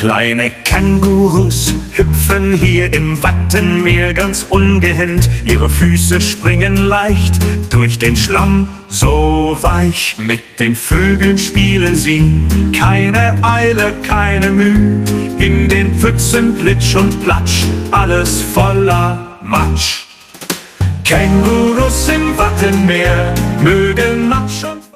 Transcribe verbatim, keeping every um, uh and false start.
Kleine Kängurus hüpfen hier im Wattenmeer ganz ungehemmt. Ihre Füße springen leicht durch den Schlamm, so weich. Mit den Vögeln spielen sie, keine Eile, keine Mühe. In den Pfützen Plitsch und Platsch, alles voller Matsch. Kängurus im Wattenmeer mögen Matsch und